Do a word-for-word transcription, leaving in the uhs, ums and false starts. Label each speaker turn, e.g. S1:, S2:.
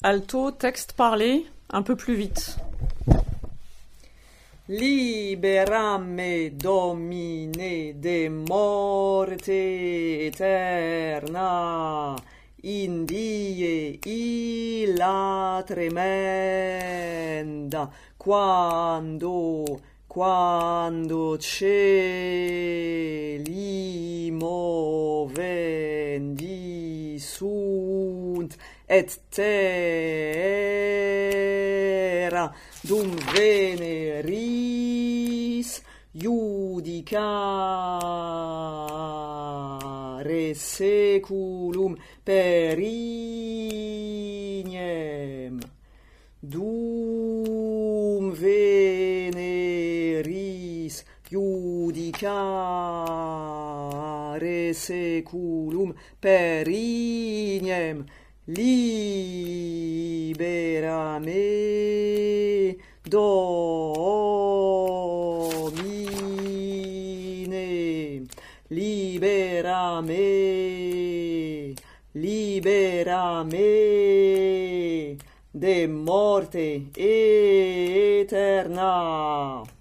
S1: Alto, texte parlé, un peu plus vite.
S2: Liberame Domine de morte eterna, in die illa tremenda, quando, quando cieli movendi sunt, et terra dum veneris judicare seculum per ignem, dum veneris judicare seculum per ignem, libera me Domine, libera me, libera me de morte eterna.